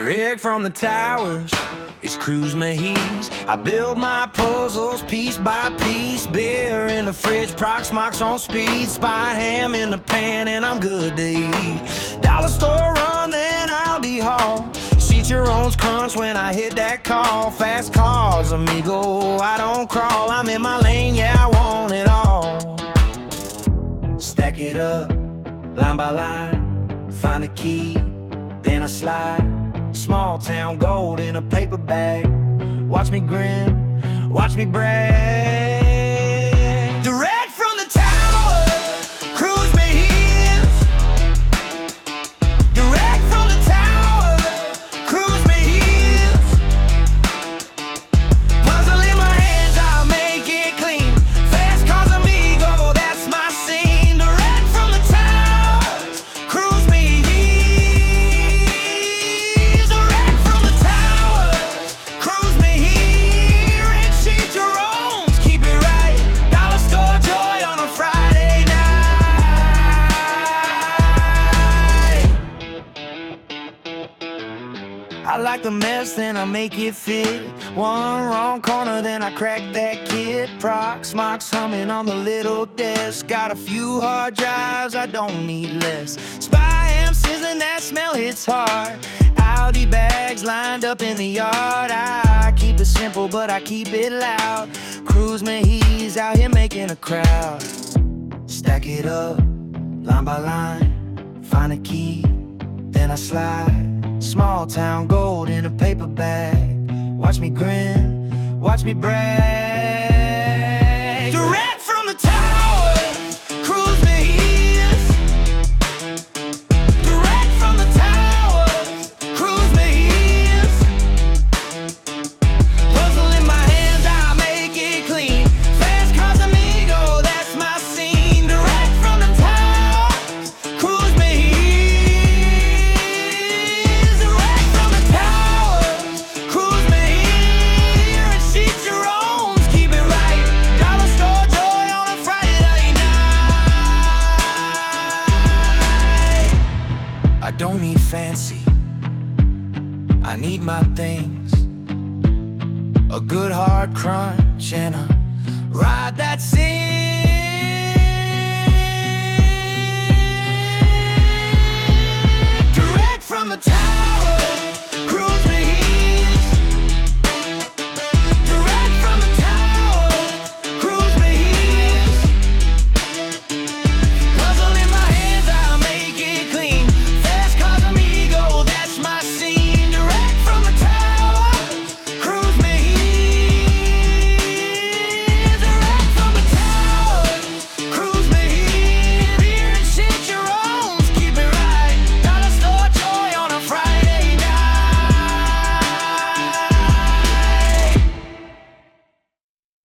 Direct from the towers, it's Cruz Mejiz. I build my puzzles piece by piece. Beer in the fridge, Proxmox on speed. Spy ham in the pan and I'm good to eat. Dollar store run, then I'll be home. Cicerrone's crunch when I hit that call. Fast cars, amigo, I don't crawl. I'm in my lane, yeah, I want it all. Stack it up, line by line. Find a key, then I slide. Small town gold in a paper bag. Watch me grin, watch me brag. Direct from the tower, Cruz Mejiz. Direct from the tower, Cruz Mejiz. Puzzle in my hands, I'll make it clean. Fast cars, amigo, that's my scene. Direct from the tower, Cruz Mejiz. I like the mess, then I make it fit. One wrong corner, then I crack that kid. Proxmox humming on the little desk. Got a few hard drives, I don't need less. Spy ham sizzling, that smell hits hard. Audi bags lined up in the yard. I keep it simple, but I keep it loud. Cruz Mejiz out here making a crowd. Stack it up, line by line. Find a key, then I slide. Small town gold in a paper bag. Watch me grin, watch me brag. Direct from the tower, Cruz Mejiz. Direct from the tower, Cruz Mejiz. Puzzle in my hands, I'll make it clean. Fast cars, amigo, that's my scene. Direct from the tower, Cruz Mejiz. I don't need fancy, I need my things. A good hard crunch and a ride that's in.